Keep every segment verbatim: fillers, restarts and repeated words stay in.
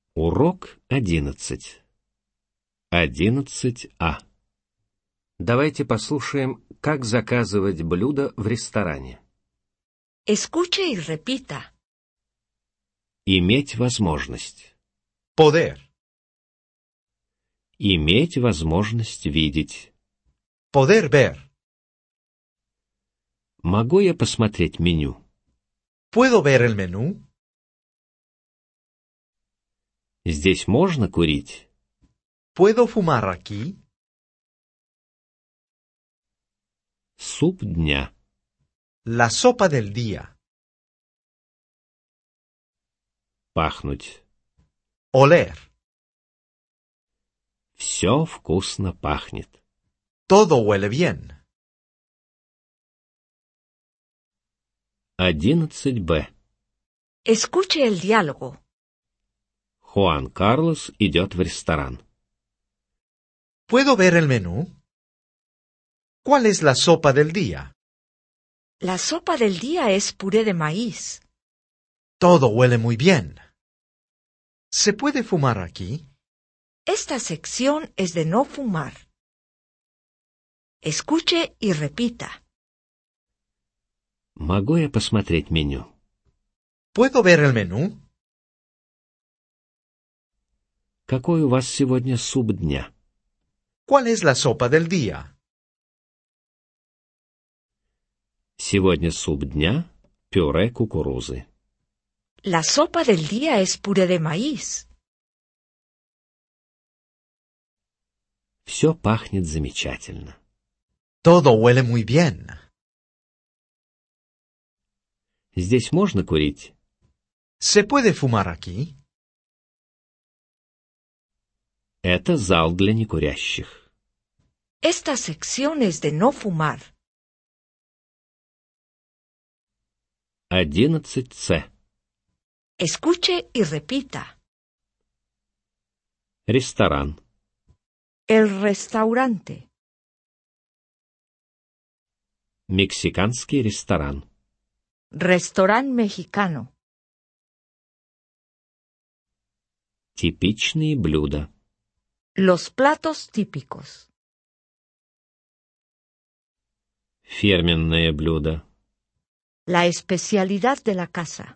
Урок одиннадцать. Одиннадцать А. Давайте послушаем, как заказывать блюда в ресторане. Escuche y repita. Иметь возможность. Poder. Иметь возможность видеть. Poder ver. Могу я посмотреть меню? ¿Puedo ver el menú? Здесь можно курить? ¿Puedo fumar aquí? Суп дня. La sopa del día. Пахнуть. Oler. Все вкусно пахнет. Todo huele bien. одиннадцать Б. Escuche el diálogo. Хуан Карлос идет в ресторан. ¿Puedo ver el menú? ¿Cuál es la sopa del día? La sopa del día es puré de maíz. Todo huele muy bien. ¿Se puede fumar aquí? Esta sección es de no fumar. Escuche y repita. Могу я посмотреть меню? ¿Puedo ver el menú? Какой у вас сегодня суп дня? ¿Cuál es la sopa del día? Сегодня суп дня – пюре кукурузы. La sopa del día es puré de maíz. Все пахнет замечательно. Todo huele muy bien. Здесь можно курить? ¿Se puede fumar aquí? Это зал для некурящих. Esta sección es de no fumar. одиннадцать С. Escuche y repita. Ресторан. El restaurante. Мексиканский ресторан. Restaurante mexicano. Типичные блюда. Los platos típicos. Фирменное блюдо. La especialidad de la casa.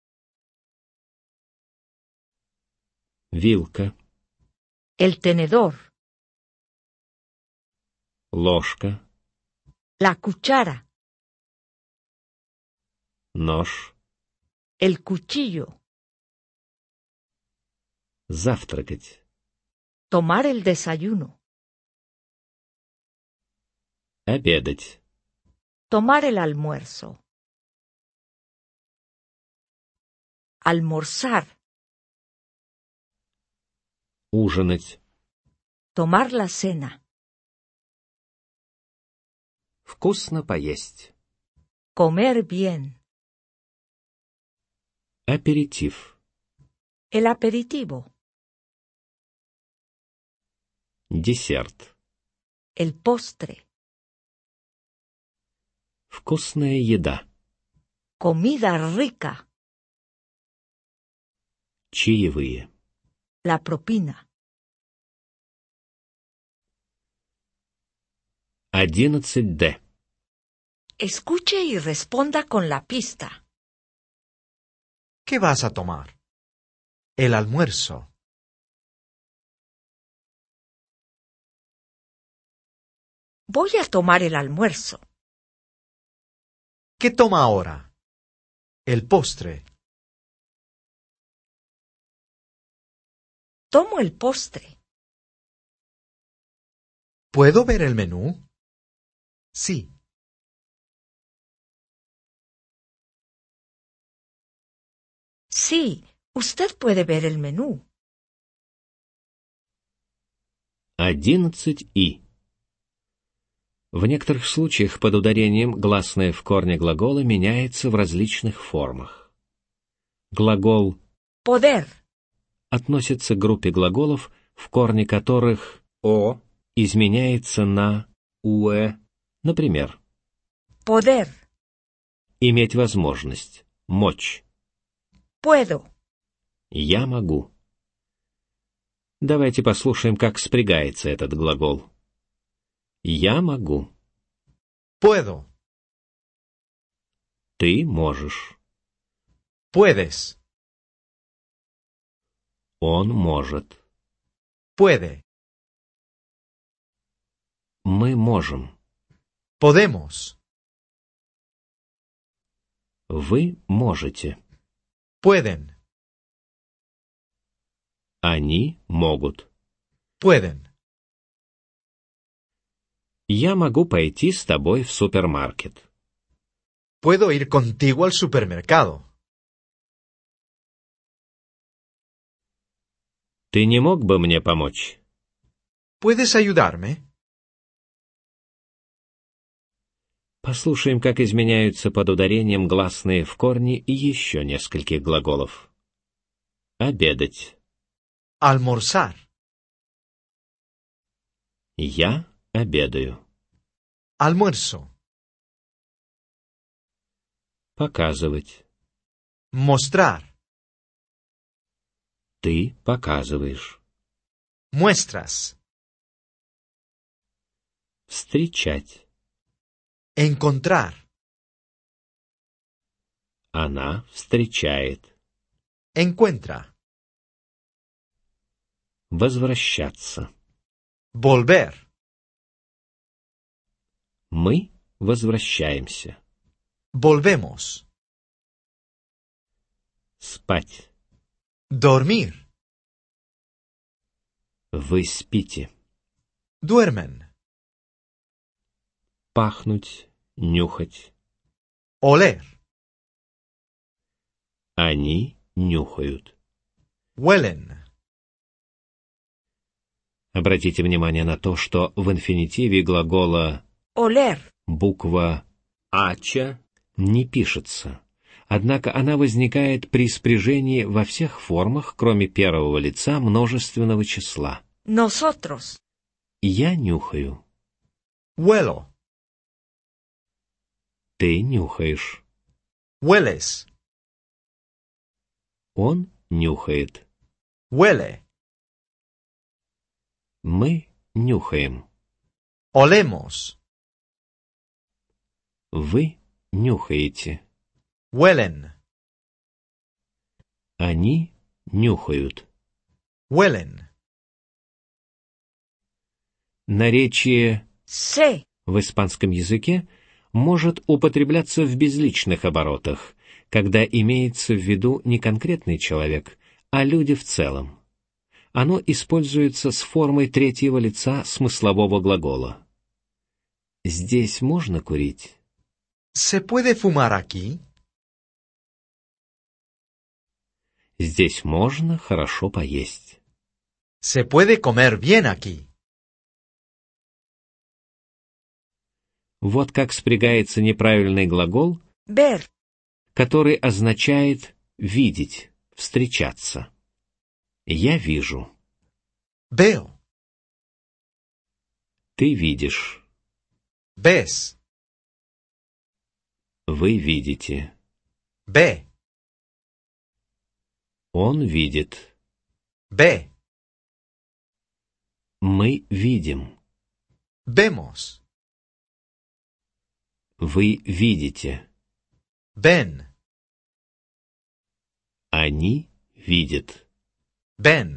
Вилка. El tenedor. Ложка. La cuchara. Нож. El cuchillo. Завтракать. Tomar el desayuno. Обедать. Tomar el almuerzo. Almorzar. Ужинать. Tomar la cena. Вкусно поесть. Comer bien. Аперитив. El aperitivo. Десерт. El postre. Вкусная еда. Comida rica. Чаевые. La propina. одиннадцать Д. Escuche y responda con la pista. ¿Qué vas a tomar? El almuerzo. Voy a tomar el almuerzo. ¿Qué toma ahora? El postre. Tomo el postre. ¿Puedo ver el menú? Sí. Sí, usted puede ver el menú. одиннадцать И. В некоторых случаях под ударением гласное в корне глагола меняется в различных формах. Глагол Poder. относится к группе глаголов, в корне которых «о» изменяется на «уэ». Например, Poder. иметь возможность, мочь. Puedo. Я могу. Давайте послушаем, как спрягается этот глагол. Я могу. Puedo. Ты можешь. Puedes. Он может. Puede. Мы можем. Podemos. Вы можете. Pueden. Они могут. Pueden. Я могу пойти с тобой в супермаркет. Puedo ir contigo al supermercado. Ты не мог бы мне помочь? ¿Puedes ayudarme? Послушаем, как изменяются под ударением гласные в корне и еще нескольких глаголов. Обедать. Almorzar. Я обедаю. Almuerzo. Показывать. Mostrar. Ты показываешь. Muestras. Встречать. Encontrar. Она встречает. Encuentra. Возвращаться. Volver. Мы возвращаемся. Volvemos. Спать. Dormir. Вы спите. Duermen. Пахнуть, нюхать. Oler. Они нюхают. Huelen. Обратите внимание на то, что в инфинитиве глагола Oler. буква «ача» не пишется. Однако она возникает при спряжении во всех формах, кроме первого лица множественного числа. Nosotros. Я нюхаю. Huelo. Ты нюхаешь. Hueles. Он нюхает. Huele. Мы нюхаем. Olemos. Вы нюхаете. Huelen. Они нюхают. Huelen. Наречие Sé. в испанском языке может употребляться в безличных оборотах, когда имеется в виду не конкретный человек, а люди в целом. Оно используется с формой третьего лица смыслового глагола. Здесь можно курить? ¿Se puede fumar aquí? Здесь можно хорошо поесть. ¿Se puede comer bien aquí? Вот как спрягается неправильный глагол, Ver. который означает «видеть», «встречаться». Я вижу. Veo. Ты видишь. Ves. Вы видите. Ve. Он видит. Ve. Мы видим. Vemos. Вы видите. Ven. Они видят. Ven.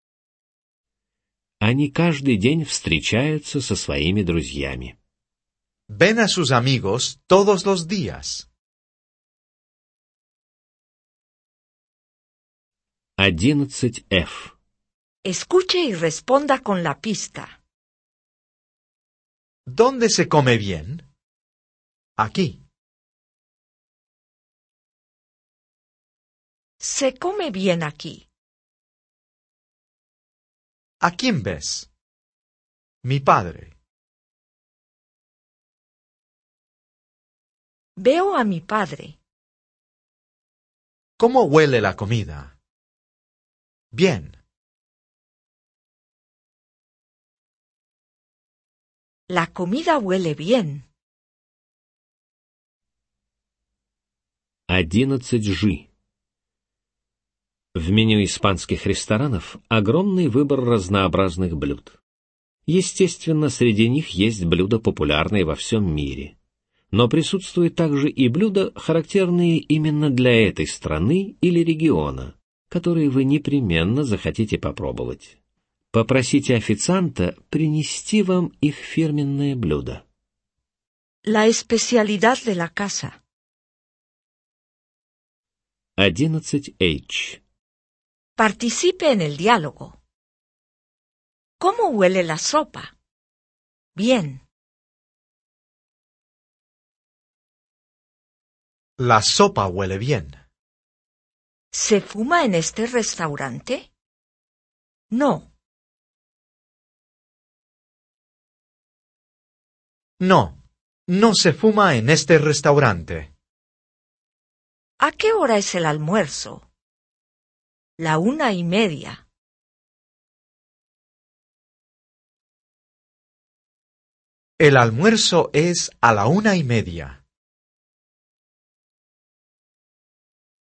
Они каждый день встречаются со своими друзьями. Ven a sus amigos todos los días. одиннадцать эф. Escuche y responda con la pista. ¿Dónde se come bien? Aquí. Se come bien aquí. ¿A quién ves? Mi padre. Veo a mi padre. ¿Cómo huele la comida? Bien. La comida huele bien. одиннадцать жи. В меню испанских ресторанов огромный выбор разнообразных блюд. Естественно, среди них есть блюда, популярные во всем мире. Но присутствуют также и блюда, характерные именно для этой страны или региона, которые вы непременно захотите попробовать. Попросите официанта принести вам их фирменное блюдо. La especialidad de la casa. одиннадцать эйч. Participe en el diálogo. ¿Cómo huele la sopa? Bien. La sopa huele bien. ¿Se fuma en este restaurante? No. No, no se fuma en este restaurante. ¿A qué hora es el almuerzo? La una y media. El almuerzo es a la una y media.